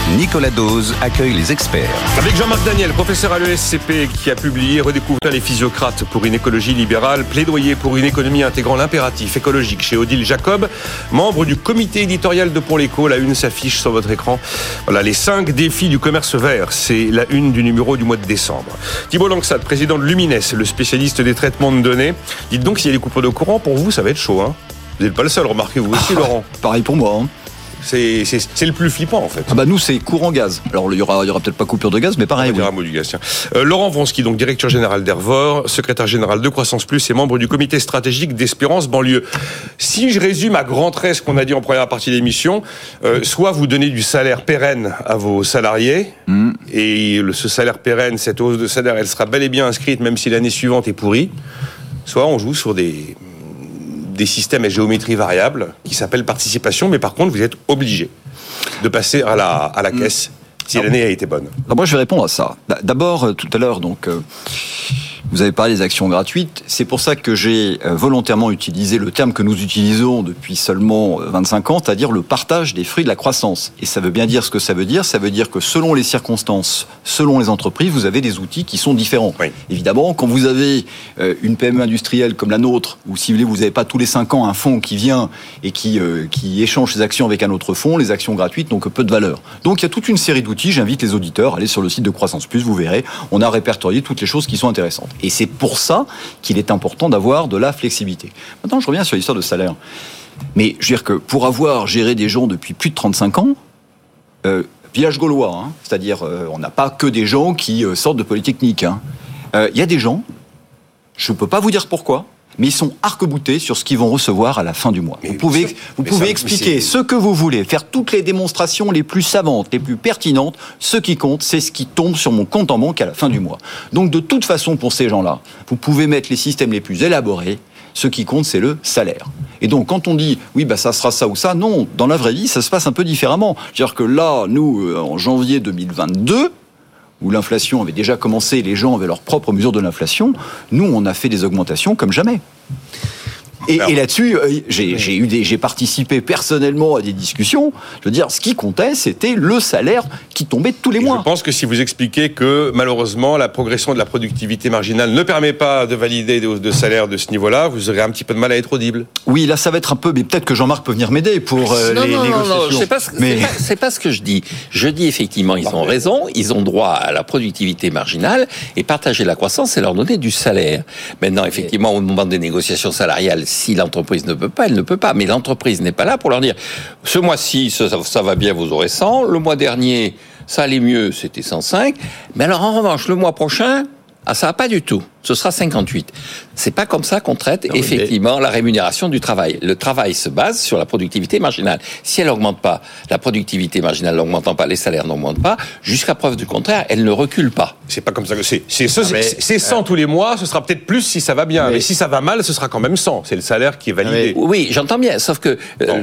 Nicolas Dose accueille les experts. Avec Jean-Marc Daniel, professeur à l'ESCP, qui a publié Redécouvrir les physiocrates pour une écologie libérale, plaidoyer pour une économie intégrant l'impératif écologique chez Odile Jacob, membre du comité éditorial de Pour l'Écho. La une s'affiche sur votre écran. Voilà, les 5 défis du commerce vert. C'est la une du numéro du mois de décembre. Thibault Langsat, président de Lumines, le spécialiste des traitements de données. Dites donc, s'il y a des coupures de courant, pour vous, ça va être chaud, hein? Vous n'êtes pas le seul, remarquez vous aussi, Laurent. Pareil pour moi, hein. C'est le plus flippant, en fait. Nous, c'est courant gaz. Alors, il y aura peut-être pas coupure de gaz, mais pareil. On va dire un mot du gaz, tiens. Laurent Vronsky, donc directeur général d'Hervor, secrétaire général de Croissance Plus et membre du comité stratégique d'Espérance Banlieue. Si je résume à grands traits ce qu'on a dit en première partie de l'émission, soit vous donnez du salaire pérenne à vos salariés, et ce salaire pérenne, cette hausse de salaire, elle sera bel et bien inscrite, même si l'année suivante est pourrie, soit on joue sur des systèmes à géométrie variable qui s'appellent participation, mais par contre, vous êtes obligé de passer à la caisse si l'année a été bonne. Alors moi, je vais répondre à ça. D'abord, tout à l'heure, vous avez parlé des actions gratuites. C'est pour ça que j'ai volontairement utilisé le terme que nous utilisons depuis seulement 25 ans, c'est-à-dire le partage des fruits de la croissance. Et ça veut bien dire ce que ça veut dire. Ça veut dire que selon les circonstances, selon les entreprises, vous avez des outils qui sont différents. Oui. Évidemment, quand vous avez une PME industrielle comme la nôtre, ou si vous n'avez pas tous les 5 ans un fonds qui vient et qui échange ses actions avec un autre fonds, les actions gratuites n'ont que peu de valeur. Donc il y a toute une série d'outils. J'invite les auditeurs à aller sur le site de Croissance Plus, vous verrez, on a répertorié toutes les choses qui sont intéressantes. Et c'est pour ça qu'il est important d'avoir de la flexibilité. Maintenant, je reviens sur l'histoire de salaire. Mais je veux dire que pour avoir géré des gens depuis plus de 35 ans, village gaulois, hein, c'est-à-dire on n'a pas que des gens qui sortent de Polytechnique. Il y a des gens, je ne peux pas vous dire pourquoi, mais ils sont arc-boutés sur ce qu'ils vont recevoir à la fin du mois. Vous pouvez expliquer ce que vous voulez, faire toutes les démonstrations les plus savantes, les plus pertinentes. Ce qui compte, c'est ce qui tombe sur mon compte en banque à la fin du mois. Donc, de toute façon, pour ces gens-là, vous pouvez mettre les systèmes les plus élaborés. Ce qui compte, c'est le salaire. Et donc, quand on dit, oui, ça sera ça ou ça, non, dans la vraie vie, ça se passe un peu différemment. C'est-à-dire que là, nous, en janvier 2022, où l'inflation avait déjà commencé, les gens avaient leurs propres mesures de l'inflation, nous, on a fait des augmentations comme jamais. Et là-dessus, j'ai participé personnellement à des discussions. Je veux dire, ce qui comptait, c'était le salaire qui tombait tous les mois. Je pense que si vous expliquez que, malheureusement, la progression de la productivité marginale ne permet pas de valider des hausses de salaire de ce niveau-là, vous aurez un petit peu de mal à être audible. Oui, là, ça va être un peu... Mais peut-être que Jean-Marc peut venir m'aider pour les négociations. Non, c'est pas ce que je dis. Je dis effectivement, ils ont raison, ils ont droit à la productivité marginale, et partager la croissance, c'est leur donner du salaire. Maintenant, effectivement, au moment des négociations salariales, si l'entreprise ne peut pas, elle ne peut pas. Mais l'entreprise n'est pas là pour leur dire « Ce mois-ci, ça va bien, vous aurez 100. Le mois dernier, ça allait mieux, c'était 105. Mais alors, en revanche, le mois prochain, ça va pas du tout. Ce sera 58. » C'est pas comme ça qu'on traite effectivement la rémunération du travail. Le travail se base sur la productivité marginale. Si elle augmente pas, la productivité marginale n'augmentant pas, les salaires n'augmentent pas, jusqu'à preuve du contraire, elle ne recule pas. C'est pas comme ça que c'est. C'est 100 tous les mois, ce sera peut-être plus si ça va bien. Mais si ça va mal, ce sera quand même 100. C'est le salaire qui est validé. Oui, j'entends bien. Sauf que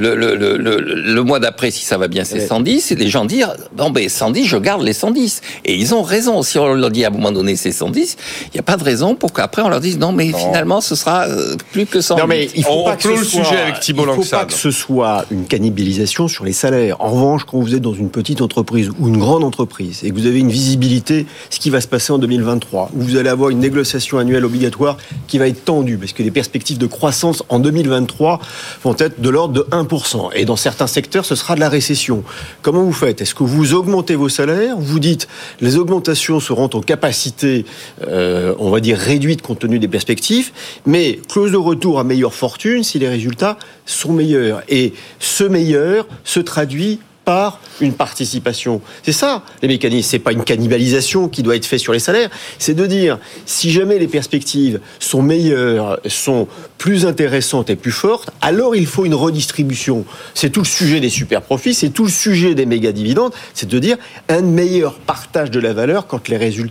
le mois d'après, si ça va bien, c'est 110. Et les gens disent, 110, je garde les 110. Et ils ont raison. Si on leur dit à un moment donné, c'est 110, il n'y a pas de raison pour qu'après on leur dise, non, mais finalement, ce sera plus que 100. Non, mais il faut pas que le sujet avec Thibault Langsat. Il ne faut pas que ce soit une cannibalisation sur les salaires. En revanche, quand vous êtes dans une petite entreprise ou une grande entreprise et que vous avez une visibilité, ce qui va se passer en 2023, où vous allez avoir une négociation annuelle obligatoire qui va être tendue, parce que les perspectives de croissance en 2023 vont être de l'ordre de 1%. Et dans certains secteurs, ce sera de la récession. Comment vous faites ? Est-ce que vous augmentez vos salaires ? Vous dites, les augmentations seront en capacité, on va dire, réduite compte tenu des perspectives, mais clause de retour à meilleure fortune si les résultats sont meilleurs. Et ce meilleur se traduit par une participation. C'est ça, les mécanismes. C'est pas une cannibalisation qui doit être faite sur les salaires. C'est de dire, si jamais les perspectives sont meilleures, sont plus intéressantes et plus fortes, alors il faut une redistribution. C'est tout le sujet des super profits, c'est tout le sujet des méga dividendes. C'est de dire un meilleur partage de la valeur quand les résultats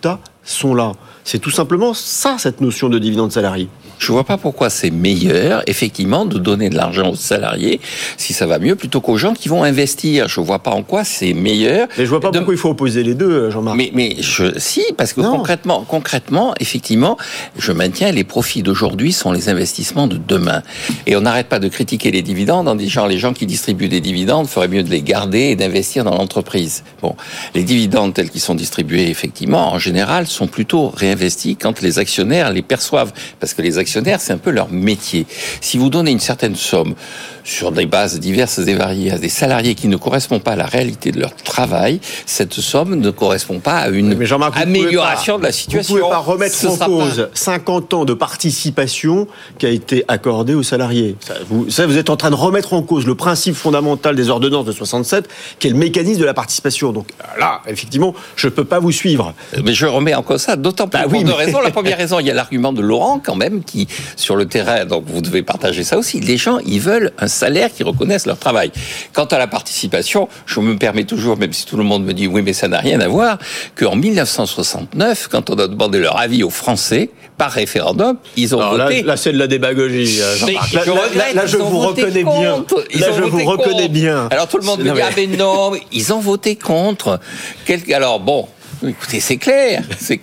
sont là. C'est tout simplement ça, cette notion de dividende salarié. Je vois pas pourquoi c'est meilleur, effectivement, de donner de l'argent aux salariés, si ça va mieux, plutôt qu'aux gens qui vont investir. Je vois pas en quoi c'est meilleur. Mais je vois pas pourquoi il faut opposer les deux, Jean-Marc. Si, parce que concrètement, effectivement, je maintiens les profits d'aujourd'hui sont les investissements de demain. Et on n'arrête pas de critiquer les dividendes en disant les gens qui distribuent des dividendes feraient mieux de les garder et d'investir dans l'entreprise. Bon, les dividendes tels qu'ils sont distribués, effectivement, en général, sont plutôt réinvestis quand les actionnaires les perçoivent, parce que les actionnaires, c'est un peu leur métier. Si vous donnez une certaine somme sur des bases diverses et variées à des salariés qui ne correspondent pas à la réalité de leur travail, cette somme ne correpond pas à une amélioration de la situation. Vous ne pouvez pas remettre en cause 50 ans de participation qui a été accordée aux salariés. Vous êtes en train de remettre en cause le principe fondamental des ordonnances de 67, qui est le mécanisme de la participation. Donc là, effectivement, je ne peux pas vous suivre. Mais je remets en cause ça, d'autant plus pour deux raisons. La première raison, il y a l'argument de Laurent, quand même, qui, sur le terrain, donc vous devez partager ça aussi, les gens, ils veulent un salaire qui reconnaissent leur travail. Quant à la participation, je me permets toujours, même si tout le monde me dit oui, mais ça n'a rien à voir, qu'en 1969, quand on a demandé leur avis aux Français, par référendum, ils ont voté. Là, c'est de la démagogie, Jean-Marc. Là, je vous reconnais bien. Là, je vous reconnais bien. Alors tout le monde me dit, mais non, ils ont voté contre. Alors bon, écoutez, c'est clair.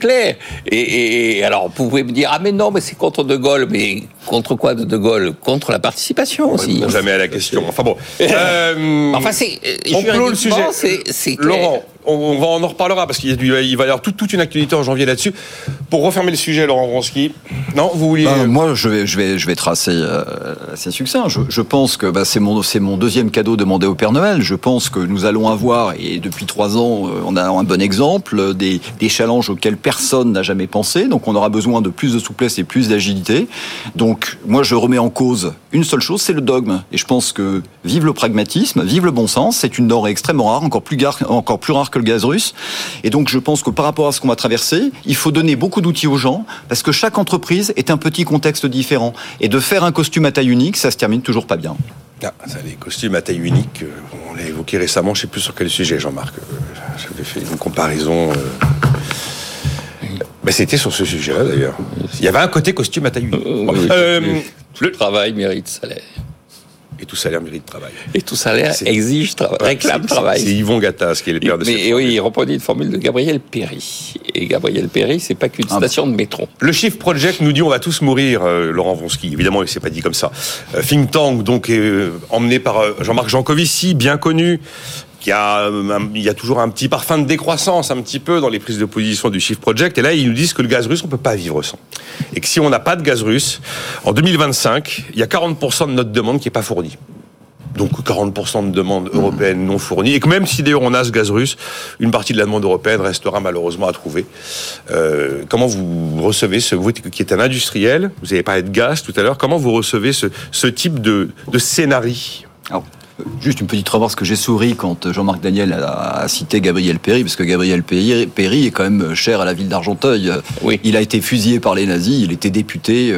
Et alors, vous pouvez me dire, mais non, mais c'est contre De Gaulle. Mais contre quoi de Gaulle? Contre la participation aussi. On jamais à la question. Enfin bon. Enfin, on clôt le sujet. C'est clair. Laurent, on en reparlera parce qu'il va y avoir toute une actualité en janvier là-dessus. Pour refermer le sujet, Laurent Vronsky. Non, vous vouliez... Moi, je vais tracer assez succinct. Je pense que c'est mon deuxième cadeau demandé au Père Noël. Je pense que nous allons avoir, et depuis 3 ans, on a un bon exemple, des challenges auxquels personne n'a jamais pensé. Donc, on aura besoin de plus de souplesse et plus d'agilité. Donc, moi, je remets en cause une seule chose, c'est le dogme. Et je pense que vive le pragmatisme, vive le bon sens. C'est une denrée extrêmement rare, encore plus rare que le gaz russe. Et donc, je pense que par rapport à ce qu'on va traverser, il faut donner beaucoup d'outils aux gens, parce que chaque entreprise est un petit contexte différent. Et de faire un costume à taille unique, ça se termine toujours pas bien. Les costumes à taille unique, on l'a évoqué récemment, je ne sais plus sur quel sujet, Jean-Marc. J'avais fait une comparaison... c'était sur ce sujet-là, d'ailleurs. Il y avait un côté costume à taille unique. Le travail mérite salaire. Et tout salaire mérite travail. Et tout salaire exige réclame travail. C'est Yvon Gattaz qui est le père de cette Mais oui, il reprenait une formule de Gabriel Péry. Et Gabriel Péry, c'est pas qu'une station de métro. Le Shift Project nous dit on va tous mourir, Laurent Vronsky. Évidemment, il s'est pas dit comme ça. Think Tank, donc emmené par Jean-Marc Jancovici, bien connu. Il y a toujours un petit parfum de décroissance, un petit peu, dans les prises de position du Shift Project. Et là, ils nous disent que le gaz russe, on peut pas vivre sans. Et que si on n'a pas de gaz russe, en 2025, il y a 40% de notre demande qui est pas fournie. Donc 40% de demande européenne non fournie. Et que même si d'ailleurs on a ce gaz russe, une partie de la demande européenne restera malheureusement à trouver. Comment vous recevez vous qui êtes un industriel, vous avez parlé de gaz tout à l'heure, comment vous recevez ce type de scénario? Alors, juste une petite remarque, que j'ai souri quand Jean-Marc Daniel a cité Gabriel Péry, parce que Gabriel Péry est quand même cher à la ville d'Argenteuil. Oui. Il a été fusillé par les nazis, il était député,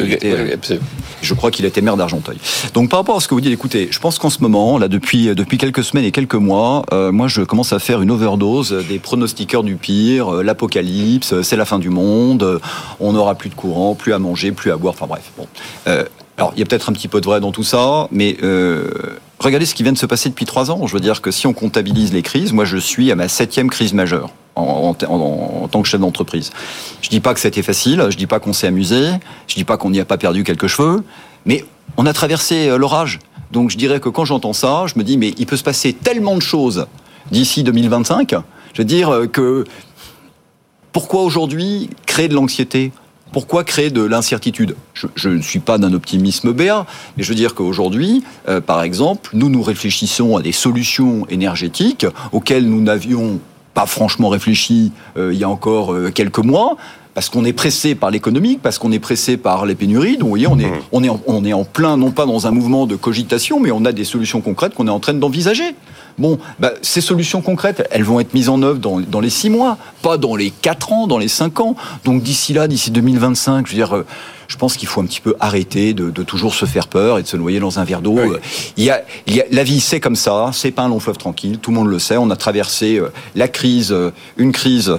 je crois qu'il était maire d'Argenteuil. Donc par rapport à ce que vous dites, écoutez, je pense qu'en ce moment, là depuis quelques semaines et quelques mois, moi je commence à faire une overdose des pronostiqueurs du pire, l'apocalypse, c'est la fin du monde, on n'aura plus de courant, plus à manger, plus à boire, enfin bref. Bon. Alors il y a peut-être un petit peu de vrai dans tout ça, mais... regardez ce qui vient de se passer depuis 3 ans. Je veux dire que si on comptabilise les crises, moi je suis à ma 7e crise majeure en tant que chef d'entreprise. Je dis pas que c'était facile, je dis pas qu'on s'est amusé, je dis pas qu'on n'y a pas perdu quelques cheveux, mais on a traversé l'orage. Donc je dirais que quand j'entends ça, je me dis mais il peut se passer tellement de choses d'ici 2025. Je veux dire que pourquoi aujourd'hui créer de l'anxiété ? Pourquoi créer de l'incertitude ? Je ne suis pas d'un optimisme béat, mais je veux dire qu'aujourd'hui, par exemple, nous réfléchissons à des solutions énergétiques auxquelles nous n'avions pas franchement réfléchi il y a encore quelques mois, parce qu'on est pressé par l'économique, parce qu'on est pressé par les pénuries. Donc, vous voyez, on est en plein, non pas dans un mouvement de cogitation, mais on a des solutions concrètes qu'on est en train d'envisager. Bon, ces solutions concrètes, elles vont être mises en œuvre dans les 6 mois, pas dans les 4 ans, dans les 5 ans. Donc d'ici 2025, je veux dire, je pense qu'il faut un petit peu arrêter de toujours se faire peur et de se noyer dans un verre d'eau. Oui. La vie, c'est comme ça, c'est pas un long fleuve tranquille, tout le monde le sait. On a traversé une crise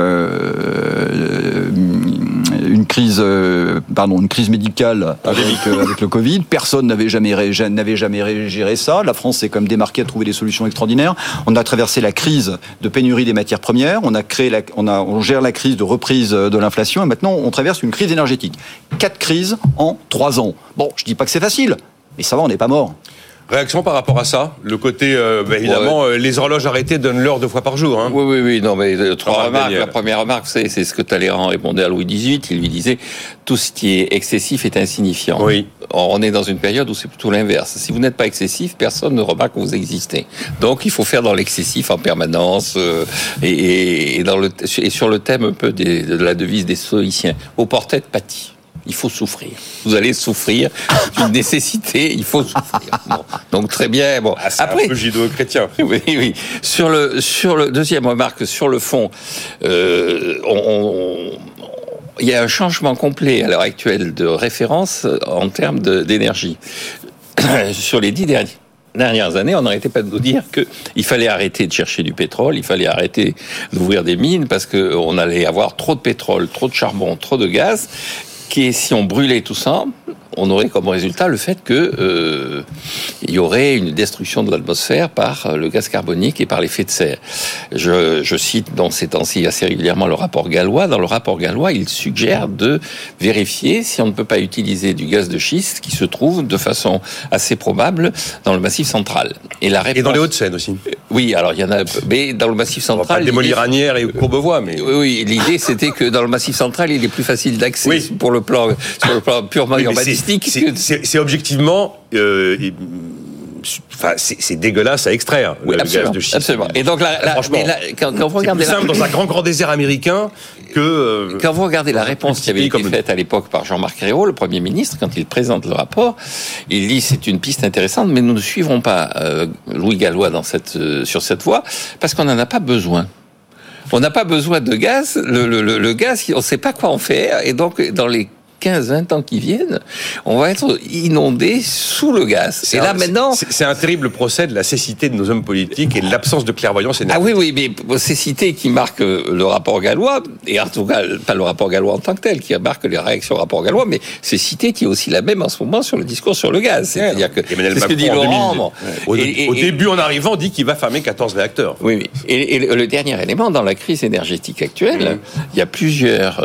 médicale avec le Covid. Personne n'avait jamais géré ça. La France s'est comme démarquée à trouver des solutions extraordinaires. On a traversé la crise de pénurie des matières premières. On gère la crise de reprise de l'inflation et maintenant on traverse une crise énergétique. 4 crises en 3 ans. Bon, je dis pas que c'est facile, mais ça va, on n'est pas mort. Réaction par rapport à ça? Le côté, évidemment, les horloges arrêtées donnent l'heure 2 fois par jour. Hein. Oui. Non, mais 3 remarques. La première remarque, c'est ce que Talleyrand répondait à Louis XVIII. Il lui disait, tout ce qui est excessif est insignifiant. Oui. On est dans une période où c'est plutôt l'inverse. Si vous n'êtes pas excessif, personne ne remarque que vous existez. Donc, il faut faire dans l'excessif en permanence. Et sur le thème un peu de la devise des stoïciens, au portrait de Paty. Il faut souffrir. Vous allez souffrir. C'est une nécessité. Il faut souffrir. Bon. Donc très bien. Bon. C'est après un peu judéo-chrétien. Oui. Sur le deuxième remarque, sur le fond, il y a un changement complet à l'heure actuelle de référence en termes d'énergie. Sur les 10 dernières années, on n'arrêtait pas de nous dire qu'il fallait arrêter de chercher du pétrole, il fallait arrêter d'ouvrir des mines parce qu'on allait avoir trop de pétrole, trop de charbon, trop de gaz. Et si on brûlait tout ça, on aurait comme résultat le fait que il y aurait une destruction de l'atmosphère par le gaz carbonique et par l'effet de serre. Je cite dans ces temps-ci assez régulièrement le rapport Gallois. Dans le rapport Gallois, il suggère de vérifier si on ne peut pas utiliser du gaz de schiste qui se trouve de façon assez probable dans le Massif central. Et dans les Hauts-de-Seine aussi. Oui, alors il y en a, mais dans le Massif central. On va pas démolir Asnières et Courbevoie, mais. Oui, l'idée c'était que dans le Massif central, il est plus facile d'accès sur le plan purement urbanistique. C'est objectivement, c'est dégueulasse à extraire, le gaz de schiste. Absolument. Et donc quand vous regardez c'est plus simple dans un grand désert américain que. Quand vous regardez la réponse qui avait été faite à l'époque par Jean-Marc Ayrault, le Premier ministre, quand il présente le rapport, il dit c'est une piste intéressante, mais nous ne suivrons pas Louis Gallois sur cette voie parce qu'on n'en a pas besoin. On n'a pas besoin de gaz. Le gaz, on ne sait pas quoi en faire, et donc dans les 15-20 ans qui viennent, on va être inondé sous le gaz. C'est un terrible procès de la cécité de nos hommes politiques et de l'absence de clairvoyance énergétique. Ah oui, mais cécité qui marque le rapport Gallois, et en tout cas, pas le rapport Gallois en tant que tel, qui marque les réactions au rapport Gallois, mais cécité qui est aussi la même en ce moment sur le discours sur le gaz. C'est-à-dire que Emmanuel Macron, ce que dit Laurent. Au début, en arrivant, dit qu'il va fermer 14 réacteurs. Oui. Et le dernier élément, dans la crise énergétique actuelle, il y a plusieurs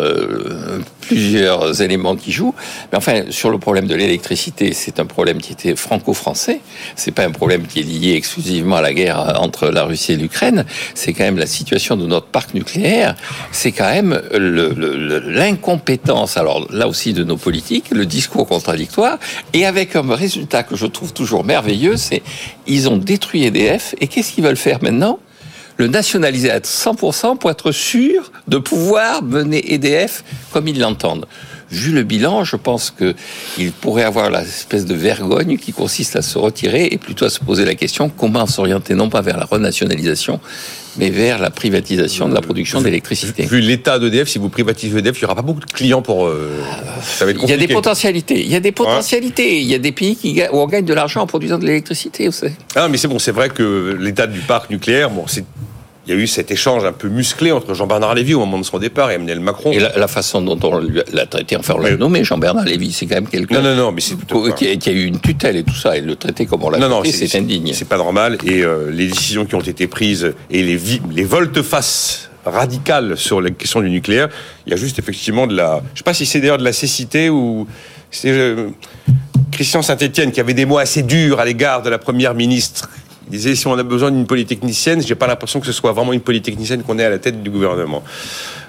éléments qui jouent. Mais enfin, sur le problème de l'électricité, c'est un problème qui était franco-français. C'est pas un problème qui est lié exclusivement à la guerre entre la Russie et l'Ukraine. C'est quand même la situation de notre parc nucléaire. C'est quand même l'incompétence, alors là aussi de nos politiques, le discours contradictoire, et avec un résultat que je trouve toujours merveilleux, c'est ils ont détruit EDF, et qu'est-ce qu'ils veulent faire maintenant ? Le nationaliser à 100% pour être sûr de pouvoir mener EDF comme ils l'entendent. Vu le bilan, je pense qu'il pourrait avoir l'espèce de vergogne qui consiste à se retirer et plutôt à se poser la question comment s'orienter non pas vers la renationalisation, mais vers la privatisation de la production d'électricité. Vu l'état d'EDF, si vous privatisez EDF, il n'y aura pas beaucoup de clients pour... ça va être compliqué. Il y a des potentialités. Il y a des pays où on gagne de l'argent en produisant de l'électricité, vous savez. Ah, mais c'est vrai que l'état du parc nucléaire, il y a eu cet échange un peu musclé entre Jean-Bernard Lévy au moment de son départ et Emmanuel Macron. Et la façon dont on l'a traité, enfin on l'a nommé, Jean-Bernard Lévy, c'est quand même quelqu'un mais c'est qui a eu une tutelle et tout ça, et le traiter comme on l'a traité, c'est indigne. C'est pas normal, et les décisions qui ont été prises et les volte-face radicales sur la question du nucléaire, il y a juste effectivement je sais pas si c'est d'ailleurs de la cécité ou c'est Christian Saint-Etienne qui avait des mots assez durs à l'égard de la première ministre. Il disait, si on a besoin d'une polytechnicienne, j'ai pas l'impression que ce soit vraiment une polytechnicienne qu'on est à la tête du gouvernement.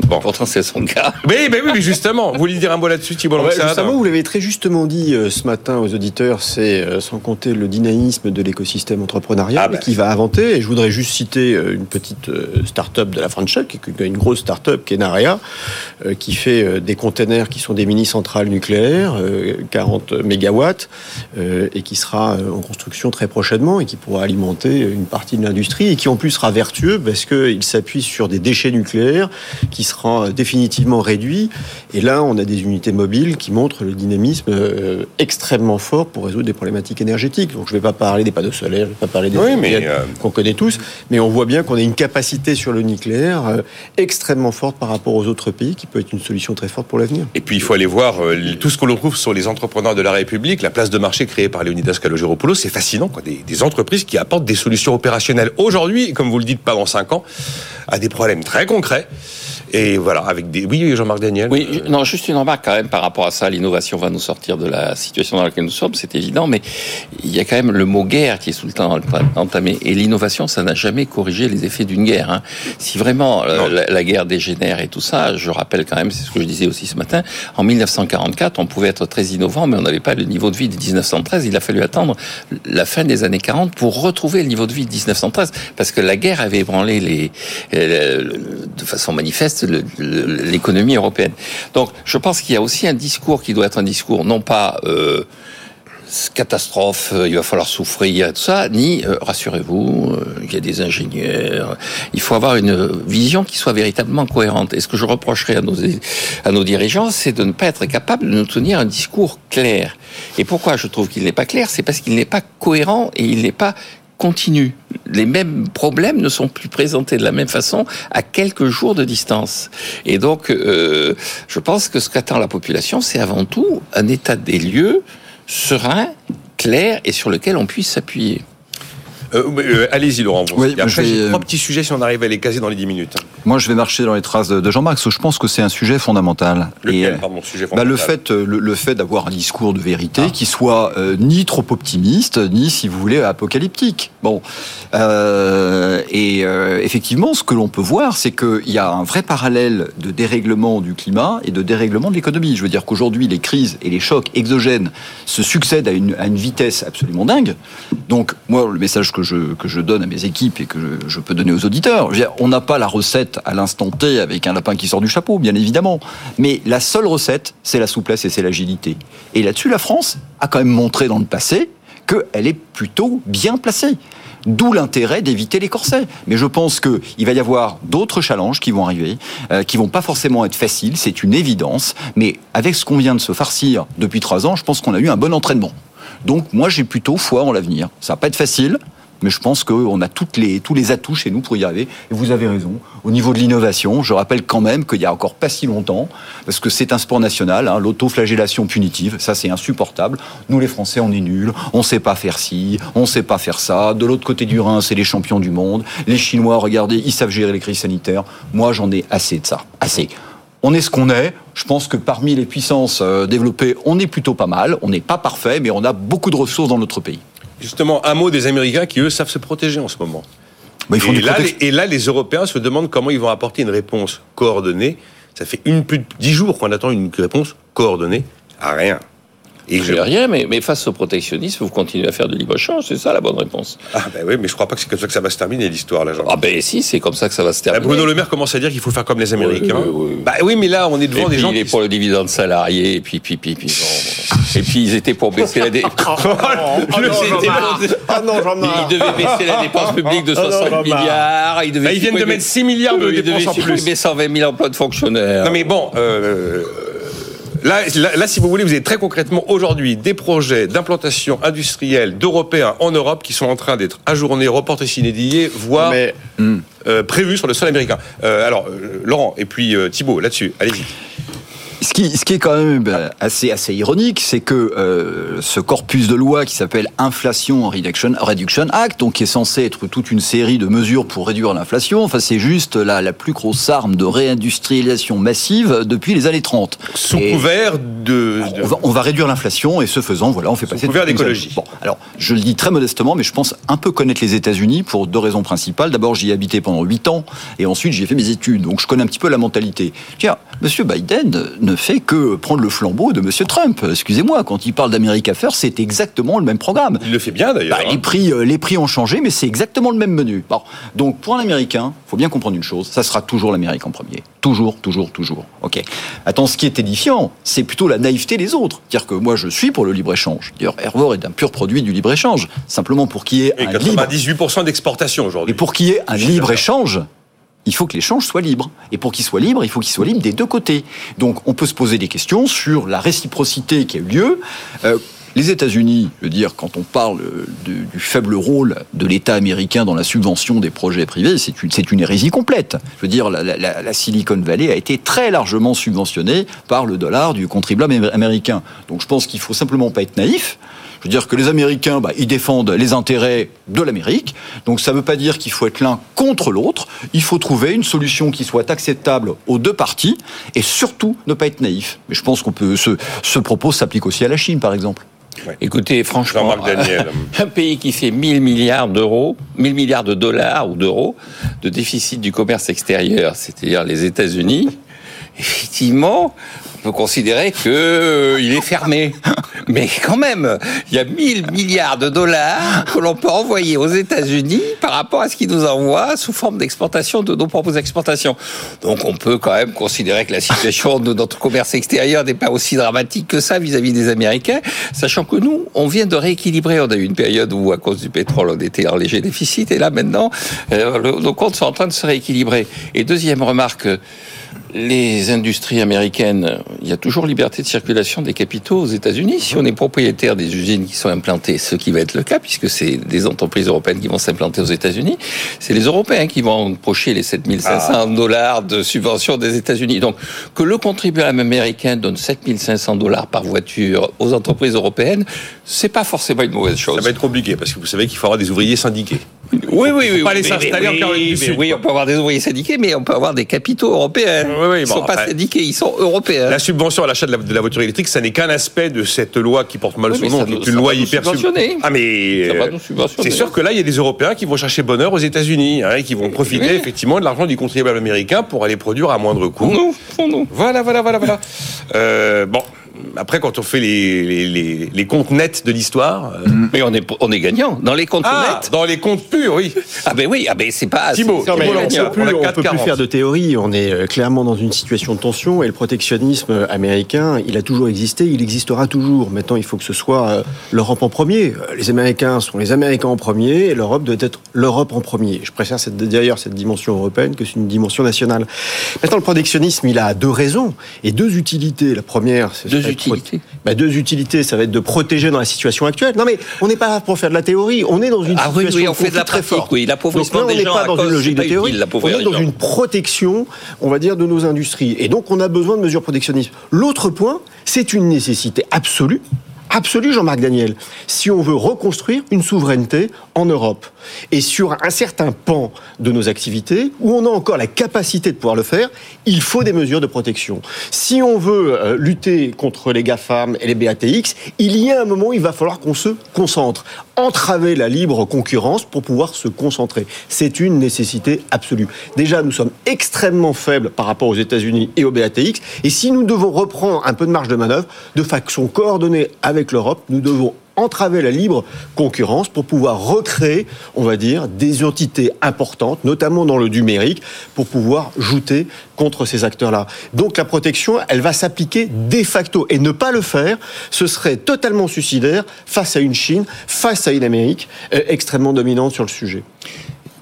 Bon. Pourtant, c'est son cas. Oui, mais justement. Vous voulez dire un mot là-dessus, Thibault Langsade? Justement, vous l'avez très justement dit ce matin aux auditeurs, c'est sans compter le dynamisme de l'écosystème entrepreneurial qui va inventer. Et je voudrais juste citer une petite start-up de la French Tech, une grosse start-up qui est Narea, qui fait des containers qui sont des mini-centrales nucléaires, 40 mégawatts, et qui sera en construction très prochainement et qui pourra alimenter une partie de l'industrie et qui en plus sera vertueux parce qu'il s'appuie sur des déchets nucléaires qui sera définitivement réduit. Et là, on a des unités mobiles qui montrent le dynamisme extrêmement fort pour résoudre des problématiques énergétiques. Donc je ne vais pas parler des panneaux solaires, je ne vais pas parler des qu'on connaît tous, mais on voit bien qu'on a une capacité sur le nucléaire extrêmement forte par rapport aux autres pays qui peut être une solution très forte pour l'avenir. Et puis il faut aller voir tout ce qu'on retrouve sur les entrepreneurs de la République, la place de marché créée par Leonidas Kalogeropoulos, c'est fascinant, quoi. Des entreprises qui apportent des solutions opérationnelles aujourd'hui, comme vous le dites, pas dans 5 ans, à des problèmes très concrets. Et voilà, avec des... Oui, Jean-Marc Daniel. Oui, non, juste une remarque quand même par rapport à ça. L'innovation va nous sortir de la situation dans laquelle nous sommes, c'est évident, mais il y a quand même le mot guerre qui est tout le temps entamé. Et l'innovation, ça n'a jamais corrigé les effets d'une guerre. Hein. Si vraiment la guerre dégénère et tout ça, je rappelle quand même, c'est ce que je disais aussi ce matin, en 1944, on pouvait être très innovant, mais on n'avait pas le niveau de vie de 1913. Il a fallu attendre la fin des années 40 pour retrouver le niveau de vie de 1913, parce que la guerre avait ébranlé de façon manifeste l'économie européenne. Donc, je pense qu'il y a aussi un discours qui doit être un discours non pas catastrophe, il va falloir souffrir, tout ça, ni rassurez-vous, il y a des ingénieurs. Il faut avoir une vision qui soit véritablement cohérente. Et ce que je reprocherais à nos dirigeants, c'est de ne pas être capable de nous tenir un discours clair. Et pourquoi je trouve qu'il n'est pas clair? C'est parce qu'il n'est pas cohérent et il n'est pas continue. Les mêmes problèmes ne sont plus présentés de la même façon à quelques jours de distance. Et donc, je pense que ce qu'attend la population, c'est avant tout un état des lieux serein, clair et sur lequel on puisse s'appuyer. Allez-y, Laurent. Oui, après, j'ai 3 petits sujets si on arrive à les caser dans les 10 minutes. Moi, je vais marcher dans les traces de Jean-Marc, parce que je pense que c'est un sujet fondamental. Lequel, sujet fondamental? Le fait d'avoir un discours de vérité qui soit ni trop optimiste, ni, si vous voulez, apocalyptique. Bon. Effectivement, ce que l'on peut voir, c'est qu'il y a un vrai parallèle de dérèglement du climat et de dérèglement de l'économie. Je veux dire qu'aujourd'hui, les crises et les chocs exogènes se succèdent à une vitesse absolument dingue. Donc, moi, le message que je donne à mes équipes et que je peux donner aux auditeurs, je veux dire, on n'a pas la recette à l'instant T avec un lapin qui sort du chapeau, bien évidemment. Mais la seule recette, c'est la souplesse et c'est l'agilité. Et là-dessus, la France a quand même montré dans le passé qu'elle est plutôt bien placée. D'où l'intérêt d'éviter les corsets. Mais je pense qu'il va y avoir d'autres challenges qui vont arriver, qui vont pas forcément être faciles, c'est une évidence. Mais avec ce qu'on vient de se farcir depuis 3 ans, je pense qu'on a eu un bon entraînement. Donc moi, j'ai plutôt foi en l'avenir. Ça va pas être facile, mais je pense qu'on a tous les atouts chez nous pour y arriver. Et vous avez raison. Au niveau de l'innovation, je rappelle quand même qu'il y a encore pas si longtemps, parce que c'est un sport national, hein, l'autoflagellation punitive, ça c'est insupportable. Nous les Français, on est nuls, on sait pas faire ci, on sait pas faire ça. De l'autre côté du Rhin, c'est les champions du monde. Les Chinois, regardez, ils savent gérer les crises sanitaires. Moi, j'en ai assez de ça. Assez. On est ce qu'on est. Je pense que parmi les puissances développées, on est plutôt pas mal. On n'est pas parfait, mais on a beaucoup de ressources dans notre pays. Justement, un mot des Américains qui, eux, savent se protéger en ce moment. Et là, les Européens se demandent comment ils vont apporter une réponse coordonnée. Ça fait plus de 10 jours qu'on attend une réponse coordonnée à rien. Et rien, mais face au protectionnisme, vous continuez à faire du libre-échange, c'est ça la bonne réponse. Ah ben oui, mais je crois pas que c'est comme ça que ça va se terminer l'histoire là. Ah ben si, c'est comme ça que ça va se terminer. Bruno Le Maire commence à dire qu'il faut faire comme les Américains. Oui. Bah oui, mais là on est devant des gens. Il est pour le dividende salarié et puis bon. Et puis ils étaient pour baisser la dépense. Ils devaient baisser la dépense publique de 60 milliards. Ils viennent de mettre 6 milliards de dépenses en plus. Ils devaient 120 000 emplois de fonctionnaires. Non mais bon. Là, si vous voulez, vous avez très concrètement aujourd'hui des projets d'implantation industrielle d'Européens en Europe qui sont en train d'être ajournés, reportés sine die, voire prévus sur le sol américain. Alors, Laurent et puis Thibault, là-dessus, allez-y. Ce qui est quand même assez ironique, c'est que ce corpus de loi qui s'appelle Inflation Reduction Act, donc qui est censé être toute une série de mesures pour réduire l'inflation, enfin c'est juste la plus grosse arme de réindustrialisation massive depuis les années 30. Sous couvert de... On va réduire l'inflation et ce faisant, voilà, on fait passer... Sous couvert d'écologie. Bon, alors, je le dis très modestement, mais je pense un peu connaître les États-Unis pour deux raisons principales. D'abord, j'y ai habité pendant 8 ans et ensuite j'y ai fait mes études, donc je connais un petit peu la mentalité. Tiens, Monsieur Biden ne fait que prendre le flambeau de Monsieur Trump. Excusez-moi, quand il parle d'America First, c'est exactement le même programme. Il le fait bien d'ailleurs. Les prix ont changé, mais c'est exactement le même menu. Bon, donc pour un Américain, faut bien comprendre une chose, ça sera toujours l'Amérique en premier. Toujours. Ok. Attends, ce qui est édifiant, c'est plutôt la naïveté des autres. C'est-à-dire que moi, je suis pour le libre-échange. D'ailleurs, Hervor est un pur produit du libre-échange. Simplement pour qu'il y ait un 98% d'exportation aujourd'hui. Et pour qu'il y ait un libre-échange, il faut que l'échange soit libre. Et pour qu'il soit libre, il faut qu'il soit libre des deux côtés. Donc, on peut se poser des questions sur la réciprocité qui a eu lieu. Les États-Unis, je veux dire, quand on parle du faible rôle de l'État américain dans la subvention des projets privés, c'est une hérésie complète. Je veux dire, la Silicon Valley a été très largement subventionnée par le dollar du contribuable américain. Donc je pense qu'il faut simplement pas être naïf. Je veux dire que les Américains, ils défendent les intérêts de l'Amérique. Donc ça ne veut pas dire qu'il faut être l'un contre l'autre. Il faut trouver une solution qui soit acceptable aux deux parties et surtout ne pas être naïf. Mais je pense qu'on peut ce propos s'applique aussi à la Chine, par exemple. Ouais. Écoutez, franchement, un pays qui fait 1000 milliards de dollars ou d'euros de déficit du commerce extérieur, c'est-à-dire les États-Unis, effectivement, on peut considérer qu'il est fermé. Mais quand même, il y a 1000 milliards de dollars que l'on peut envoyer aux États-Unis par rapport à ce qu'ils nous envoient sous forme d'exportation de nos propres exportations. Donc on peut quand même considérer que la situation de notre commerce extérieur n'est pas aussi dramatique que ça vis-à-vis des Américains, sachant que nous, on vient de rééquilibrer. On a eu une période où, à cause du pétrole, on était en léger déficit, et là maintenant, nos comptes sont en train de se rééquilibrer. Et deuxième remarque, les industries américaines, il y a toujours liberté de circulation des capitaux aux États-Unis. Si on est propriétaire des usines qui sont implantées, ce qui va être le cas, puisque c'est des entreprises européennes qui vont s'implanter aux États-Unis, c'est les Européens qui vont approcher les 7500 $ de subvention des États-Unis. Donc, que le contribuable américain donne 7500 $ par voiture aux entreprises européennes, c'est pas forcément une mauvaise chose. Ça va être compliqué, parce que vous savez qu'il faut avoir des ouvriers syndiqués. Oui. Pas les s'installer en Caroline du Sud. Oui, on peut avoir des ouvriers syndiqués, mais on peut avoir des capitaux européens. Ils ne sont pas syndiqués, ils sont européens. La subvention à l'achat de la voiture électrique, ça n'est qu'un aspect de cette loi qui porte mal son nom, qui est une loi hyper subventionnée. Ça va nous subventionner. C'est sûr que là, il y a des Européens qui vont chercher bonheur aux États-Unis, et qui vont profiter effectivement de l'argent du contribuable américain pour aller produire à moindre coût. Pour nous. Voilà. Bon. Après, quand on fait les comptes nets de l'histoire... Mais on est gagnant. Dans les comptes nets... Dans les comptes purs, oui. C'est pas... Thibaut, on ne peut plus faire de théorie. On est clairement dans une situation de tension et le protectionnisme américain, il a toujours existé, il existera toujours. Maintenant, il faut que ce soit l'Europe en premier. Les Américains sont les Américains en premier et l'Europe doit être l'Europe en premier. Je préfère d'ailleurs cette dimension européenne que c'est une dimension nationale. Maintenant, le protectionnisme, il a deux raisons et deux utilités. La première, c'est... Deux utilités, ça va être de protéger dans la situation actuelle. Non mais on n'est pas là pour faire de la théorie, on est dans une situation on fait de la très forte. L'appauvrissement des gens, on n'est pas dans une logique de théorie, on est dans une protection, on va dire, de nos industries. Et donc on a besoin de mesures protectionnistes. L'autre point, c'est une nécessité absolue, Jean-Marc Daniel, si on veut reconstruire une souveraineté en Europe et sur un certain pan de nos activités où on a encore la capacité de pouvoir le faire, il faut des mesures de protection. Si on veut lutter contre les GAFAM et les BATX, il y a un moment où il va falloir qu'on se concentre, entraver la libre concurrence pour pouvoir se concentrer. C'est une nécessité absolue. Déjà, nous sommes extrêmement faibles par rapport aux États-Unis et aux BATX, et si nous devons reprendre un peu de marge de manœuvre, de façon coordonnée avec l'Europe, nous devons entraver la libre concurrence pour pouvoir recréer, on va dire, des entités importantes, notamment dans le numérique, pour pouvoir jouter contre ces acteurs-là. Donc la protection, elle va s'appliquer de facto. Et ne pas le faire, ce serait totalement suicidaire face à une Chine, face à une Amérique extrêmement dominante sur le sujet.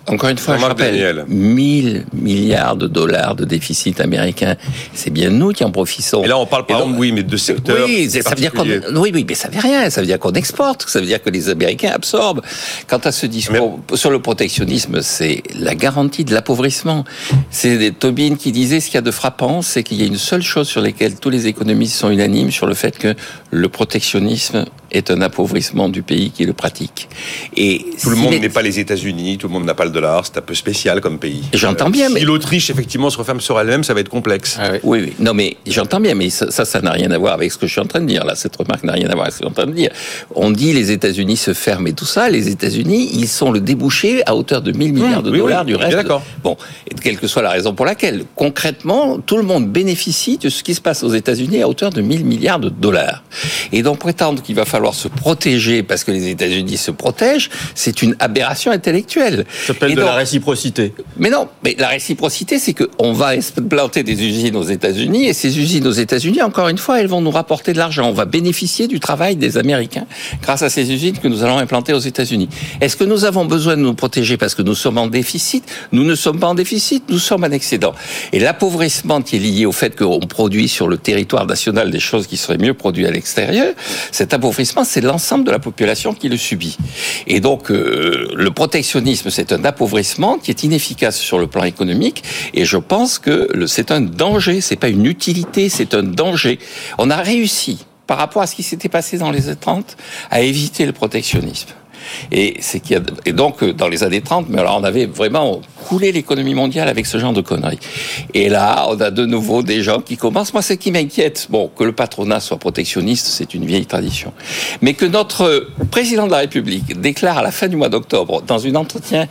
Encore une fois, je rappelle, 1000 milliards de dollars de déficit américain. C'est bien nous qui en profitons. Et là, on parle par exemple, oui, mais de secteurs. Oui, ça veut dire mais ça veut rien. Ça veut dire qu'on exporte. Ça veut dire que les Américains absorbent. Quant à ce discours sur le protectionnisme, c'est la garantie de l'appauvrissement. C'est Tobin qui disait, ce qu'il y a de frappant, c'est qu'il y a une seule chose sur laquelle tous les économistes sont unanimes, sur le fait que le protectionnisme est un appauvrissement du pays qui le pratique. Et tout le monde n'est pas les États-Unis, tout le monde n'a pas le dollar, c'est un peu spécial comme pays. J'entends bien, mais si l'Autriche effectivement se referme sur elle-même, ça va être complexe. Ah oui. Oui. Non, mais j'entends bien, mais ça n'a rien à voir avec ce que je suis en train de dire. Là, cette remarque n'a rien à voir avec ce que je suis en train de dire. On dit les États-Unis se ferment et tout ça. Les États-Unis, ils sont le débouché à hauteur de 1000 milliards de dollars du reste. D'accord. Bon, et quelle que soit la raison pour laquelle, concrètement, tout le monde bénéficie de ce qui se passe aux États-Unis à hauteur de 1000 milliards de dollars. Et donc prétendre qu'il va falloir se protéger parce que les États-Unis se protègent, c'est une aberration intellectuelle. Ça s'appelle la réciprocité. Mais non, mais la réciprocité, c'est qu'on va planter des usines aux États-Unis, et ces usines aux États-Unis, encore une fois, elles vont nous rapporter de l'argent. On va bénéficier du travail des Américains grâce à ces usines que nous allons implanter aux États-Unis. Est-ce que nous avons besoin de nous protéger parce que nous sommes en déficit? Nous ne sommes pas en déficit, nous sommes en excédent. Et l'appauvrissement qui est lié au fait qu'on produit sur le territoire national des choses qui seraient mieux produites à l'extérieur, cet appauvrissement, c'est l'ensemble de la population qui le subit. Et donc, le protectionnisme, c'est un appauvrissement qui est inefficace sur le plan économique, et je pense que c'est un danger, c'est pas une utilité, c'est un danger. On a réussi, par rapport à ce qui s'était passé dans les années 30, à éviter le protectionnisme. Et donc, dans les années 30, mais alors on avait vraiment coulé l'économie mondiale avec ce genre de conneries. Et là, on a de nouveau des gens qui commencent. Moi, ce qui m'inquiète, que le patronat soit protectionniste, c'est une vieille tradition. Mais que notre président de la République déclare à la fin du mois d'octobre, dans un entretien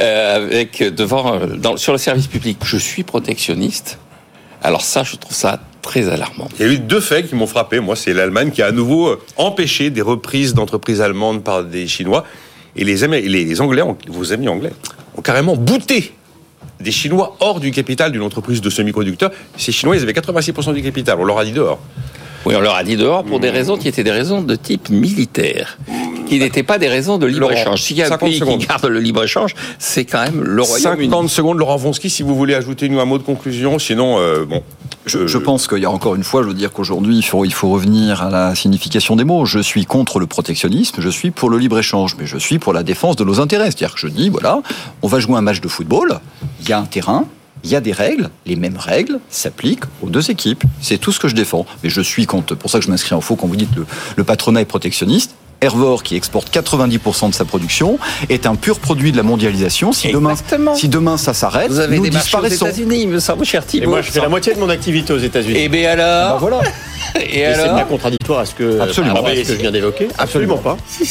sur le service public, je suis protectionniste. Alors ça, je trouve ça très alarmant. Il y a eu 2 faits qui m'ont frappé. Moi, c'est l'Allemagne qui a à nouveau empêché des reprises d'entreprises allemandes par des Chinois. Et les Anglais, vos amis anglais, ont carrément bouté des Chinois hors du capital d'une entreprise de semi-conducteurs. Ces Chinois, ils avaient 86% du capital. On leur a dit dehors. Oui, on leur a dit dehors pour des raisons qui étaient des raisons de type militaire, qui n'étaient pas des raisons de libre-échange. S'il y a un pays qui garde le libre-échange, c'est quand même le Royaume-Uni. 50 secondes, Laurent Wronski, si vous voulez ajouter un mot de conclusion, sinon, Je pense qu'il y a encore une fois, je veux dire qu'aujourd'hui, il faut revenir à la signification des mots. Je suis contre le protectionnisme, je suis pour le libre-échange, mais je suis pour la défense de nos intérêts. C'est-à-dire que je dis, voilà, on va jouer un match de football, il y a un terrain, il y a des règles, les mêmes règles s'appliquent aux 2 équipes. C'est tout ce que je défends. Mais je suis contre, pour ça que je m'inscris en faux quand vous dites le patronat est protectionniste. Hervor, qui exporte 90% de sa production, est un pur produit de la mondialisation. Si demain ça s'arrête, vous avez nous des marchés aux États-Unis, me semble, cher Thibault. Et moi, je fais la moitié de mon activité aux États-Unis. Et bien alors, voilà. Et alors, c'est bien contradictoire à ce que je viens d'évoquer. Absolument pas.